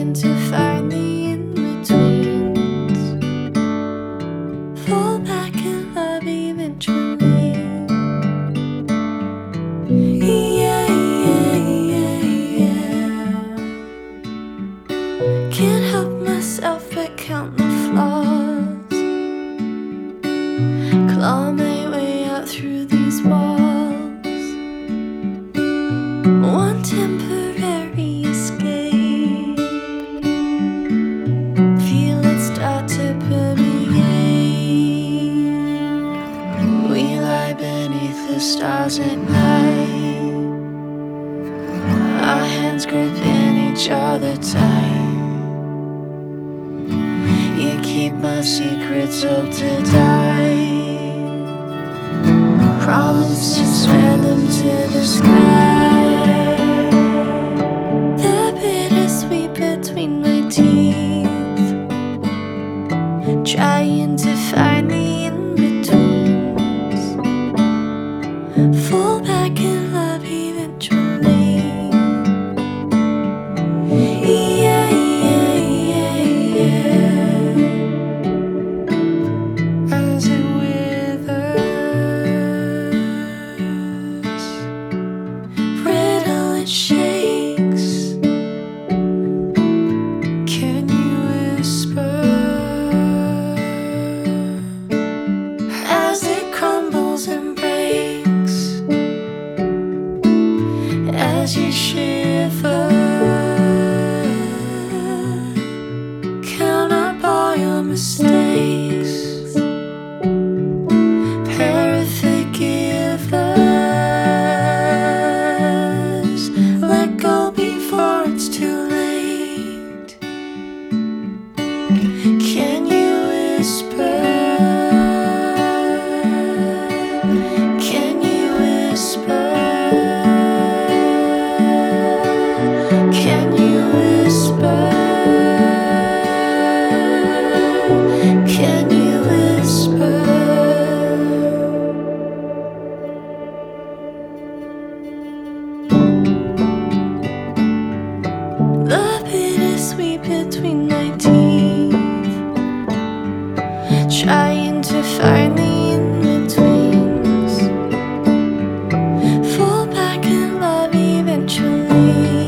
trying to find the in-betweens. Fall back in love eventually. Yeah, yeah, yeah, yeah. Can't help myself but count the flaws. Claw my way out through these walls. One temporary escape. Feel it start to permeate. We lie beneath the stars at night. Our hands gripping each other tight. You keep my secrets till to die. Promise to swear them to the sky. The bittersweet between my teeth, trying to find the in-betweens. Fall back in love eventually. Yeah, yeah, yeah, yeah. As it withers, brittle and shakes. Can you whisper as it crumbles and breaks? As you shiver, count up all your mistakes. Pair of forgivers, let go before it's too late. Can you whisper? Can you whisper? Can you whisper? Can you whisper? The bittersweet between my teeth, trying to find the in-betweens. Fall back in love eventually.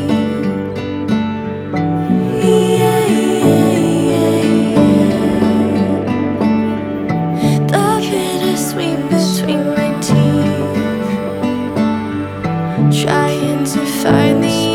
Yeah, yeah, yeah, yeah. The bittersweet between my teeth, trying to find the